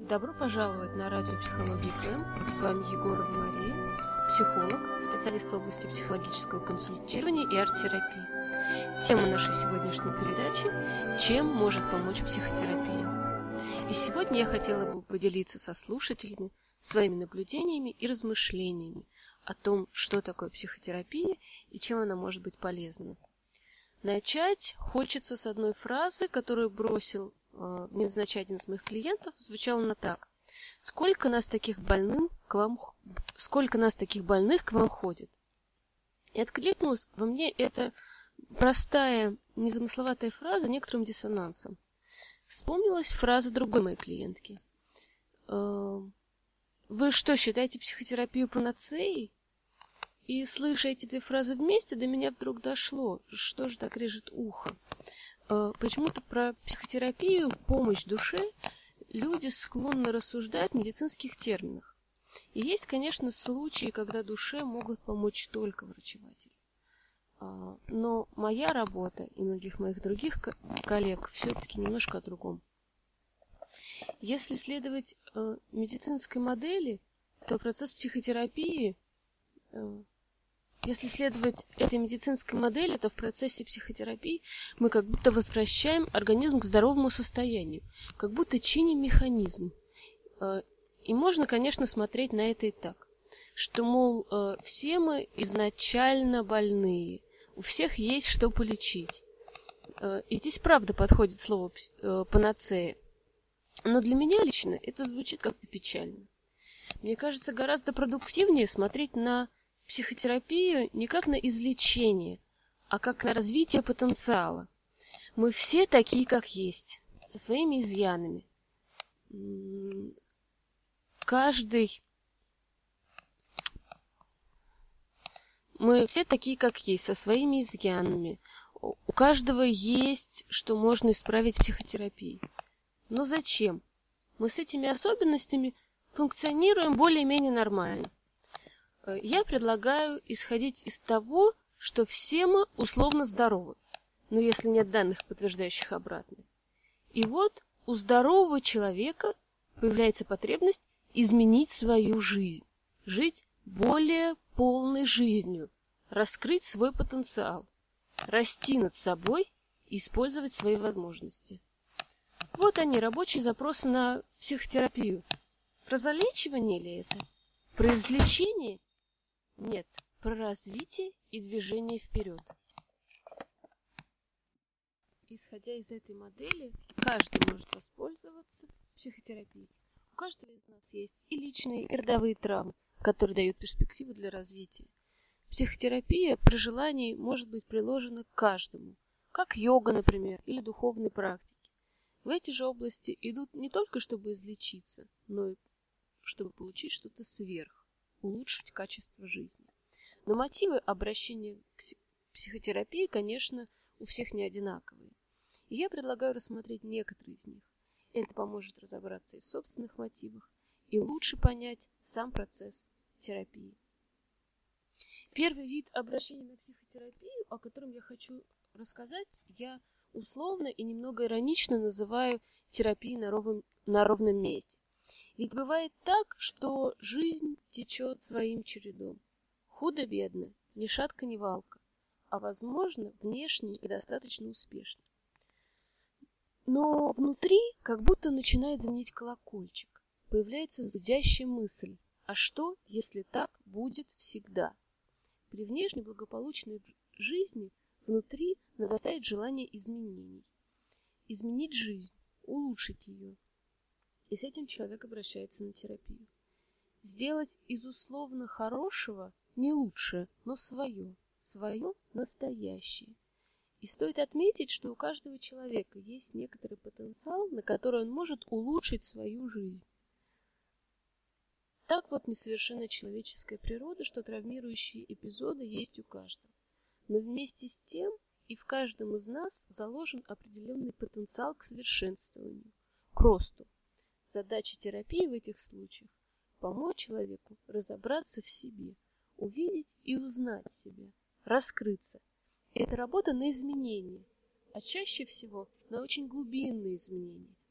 Добро пожаловать на радио Психология ФМ. С вами Егорова Мария, психолог, специалист в области психологического консультирования и арт-терапии. Тема нашей сегодняшней передачи – чем может помочь психотерапия. И сегодня я хотела бы поделиться со слушателями своими наблюдениями и размышлениями о том, что такое психотерапия и чем она может быть полезна. Начать хочется с одной фразы, которую бросил невзначай один из моих клиентов. Звучала она так: сколько нас таких больных к вам ходит? И откликнулась во мне эта простая, незамысловатая фраза некоторым диссонансом. Вспомнилась фраза другой моей клиентки: вы что, считаете психотерапию панацеей? И, слыша эти две фразы вместе, до меня вдруг дошло, что же так режет ухо. Почему-то про психотерапию, помощь душе люди склонны рассуждать в медицинских терминах. И есть, конечно, случаи, когда душе могут помочь только врачеватели. Но моя работа и многих моих других коллег все-таки немножко о другом. Если следовать медицинской модели, то процесс психотерапии... Если следовать этой медицинской модели, то в процессе психотерапии мы как будто возвращаем организм к здоровому состоянию, как будто чиним механизм. И можно, конечно, смотреть на это и так, что, мол, все мы изначально больные, у всех есть что полечить. И здесь правда подходит слово «панацея». Но для меня лично это звучит как-то печально. Мне кажется, гораздо продуктивнее смотреть на психотерапию не как на излечение, а как на развитие потенциала. Мы все такие, как есть, со своими изъянами. Мы все такие, как есть, со своими изъянами. У каждого есть, что можно исправить психотерапией. Но зачем? Мы с этими особенностями функционируем более-менее нормально. Я предлагаю исходить из того, что все мы условно здоровы, но если нет данных, подтверждающих обратное. И вот у здорового человека появляется потребность изменить свою жизнь, жить более полной жизнью, раскрыть свой потенциал, расти над собой и использовать свои возможности. Вот они, рабочие запросы на психотерапию. Про залечивание ли это? Про излечение? Нет, про развитие и движение вперед. Исходя из этой модели, каждый может воспользоваться психотерапией. У каждого из нас есть и личные, и родовые травмы, которые дают перспективу для развития. Психотерапия при желании может быть приложена к каждому, как йога, например, или духовные практики. В эти же области идут не только чтобы излечиться, но и чтобы получить что-то сверх, улучшить качество жизни. Но мотивы обращения к психотерапии, конечно, у всех не одинаковые. И я предлагаю рассмотреть некоторые из них. Это поможет разобраться и в собственных мотивах, и лучше понять сам процесс терапии. Первый вид обращения на психотерапию, о котором я хочу рассказать, я условно и немного иронично называю терапией на ровном месте. Ведь бывает так, что жизнь течет своим чередом. Худо-бедно, ни шатка, ни валка, а, возможно, внешне и достаточно успешно. Но внутри как будто начинает звонить колокольчик. Появляется зудящая мысль: а что, если так будет всегда? При внешне благополучной жизни внутри нарастает желание изменений. Изменить жизнь, улучшить ее. И с этим человек обращается на терапию. Сделать из условно хорошего не лучшее, но свое настоящее. И стоит отметить, что у каждого человека есть некоторый потенциал, на который он может улучшить свою жизнь. Так вот несовершенна человеческая природа, что травмирующие эпизоды есть у каждого. Но вместе с тем и в каждом из нас заложен определенный потенциал к совершенствованию, к росту. Задача терапии в этих случаях – помочь человеку разобраться в себе, увидеть и узнать себя, раскрыться. Это работа на изменения, а чаще всего на очень глубинные изменения.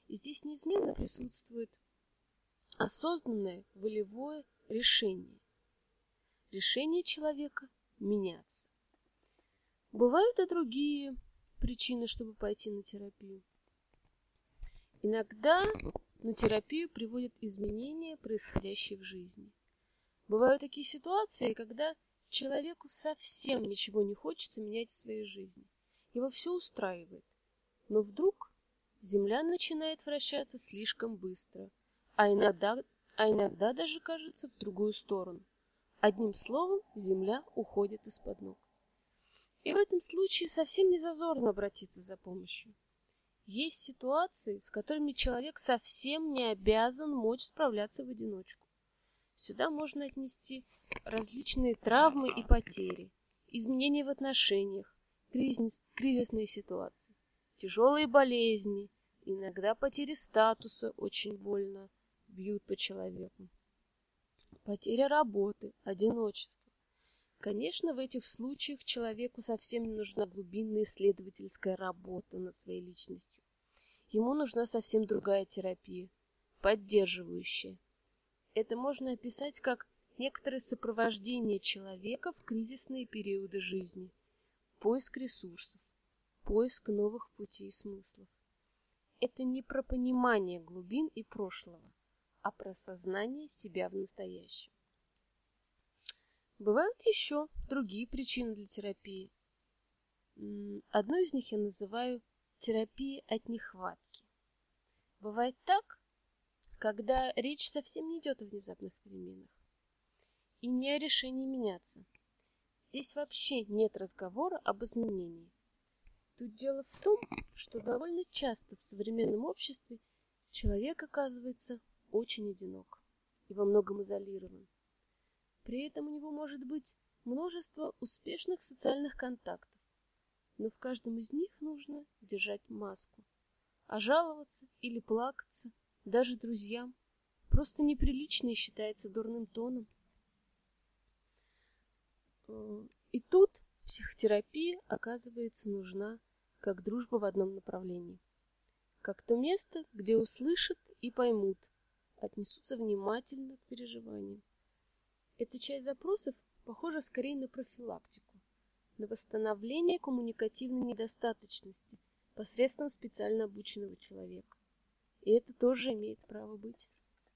И здесь неизменно присутствует осознанное волевое решение. Решение человека меняться. Бывают и другие причины, чтобы пойти на терапию. Иногда на терапию приводят изменения, происходящие в жизни. Бывают такие ситуации, когда человеку совсем ничего не хочется менять в своей жизни. Его все устраивает. Но вдруг Земля начинает вращаться слишком быстро, а иногда даже, кажется, в другую сторону. Одним словом, Земля уходит из-под ног. И в этом случае совсем не зазорно обратиться за помощью. Есть ситуации, с которыми человек совсем не обязан мочь справляться в одиночку. Сюда можно отнести различные травмы и потери, изменения в отношениях, кризисные ситуации, тяжелые болезни, иногда потери статуса очень больно бьют по человеку, потеря работы, одиночество. Конечно, в этих случаях человеку совсем не нужна глубинная исследовательская работа над своей личностью. Ему нужна совсем другая терапия, поддерживающая. Это можно описать как некоторое сопровождение человека в кризисные периоды жизни, поиск ресурсов, поиск новых путей и смыслов. Это не про понимание глубин и прошлого, а про осознание себя в настоящем. Бывают еще другие причины для терапии. Одну из них я называю терапией от нехватки. Бывает так, когда речь совсем не идет о внезапных переменах и не о решении меняться. Здесь вообще нет разговора об изменении. Тут дело в том, что довольно часто в современном обществе человек оказывается очень одинок и во многом изолирован. При этом у него может быть множество успешных социальных контактов, но в каждом из них нужно держать маску. А жаловаться или плакаться даже друзьям просто неприлично и считается дурным тоном. И тут психотерапия, оказывается, нужна как дружба в одном направлении, как то место, где услышат и поймут, отнесутся внимательно к переживаниям. Эта часть запросов похожа скорее на профилактику, на восстановление коммуникативной недостаточности посредством специально обученного человека. И это тоже имеет право быть.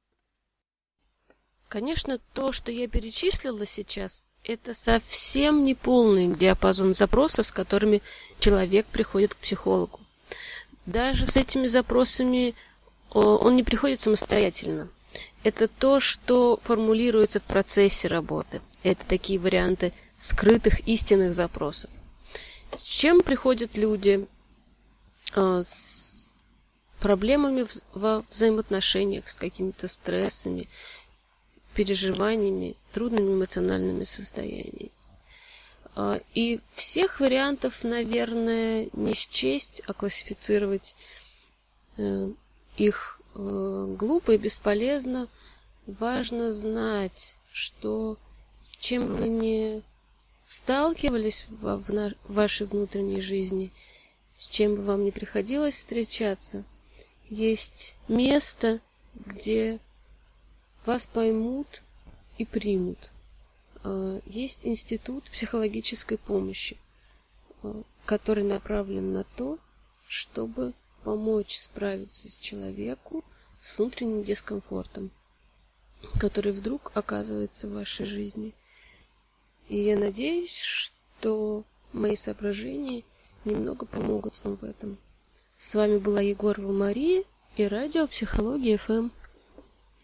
Конечно, то, что я перечислила сейчас, это совсем не полный диапазон запросов, с которыми человек приходит к психологу. Даже с этими запросами он не приходит самостоятельно. Это то, что формулируется в процессе работы. Это такие варианты скрытых истинных запросов. С чем приходят люди? С проблемами во взаимоотношениях, с какими-то стрессами, переживаниями, трудными эмоциональными состояниями. И всех вариантов, наверное, не счесть, а классифицировать их глупо и бесполезно. Важно знать, что с чем вы не сталкивались в вашей внутренней жизни, с чем бы вам не приходилось встречаться, есть место, где вас поймут и примут. Есть институт психологической помощи, который направлен на то, чтобы помочь справиться с человеку с внутренним дискомфортом, который вдруг оказывается в вашей жизни. И я надеюсь, что мои соображения немного помогут вам в этом. С вами была Егорова Мария и радио Психология ФМ.